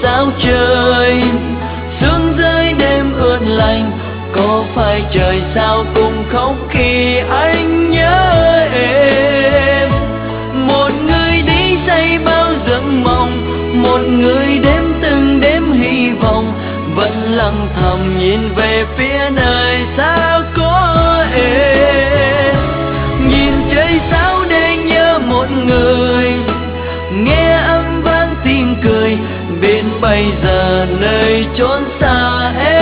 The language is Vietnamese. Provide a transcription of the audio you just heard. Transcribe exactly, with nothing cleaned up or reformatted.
sao trời. Sương rơi đêm ướt lạnh, có phải trời sao cũng khóc khi anh nhớ em. Một người đi say bao giấc mộng, một người đêm từng đêm hy vọng, vẫn lặng thầm nhìn về phía nơi xa có em. Nhìn trời sao để nhớ một người, nghe âm vang tiếng cười, biết bây giờ nơi chốn xa em.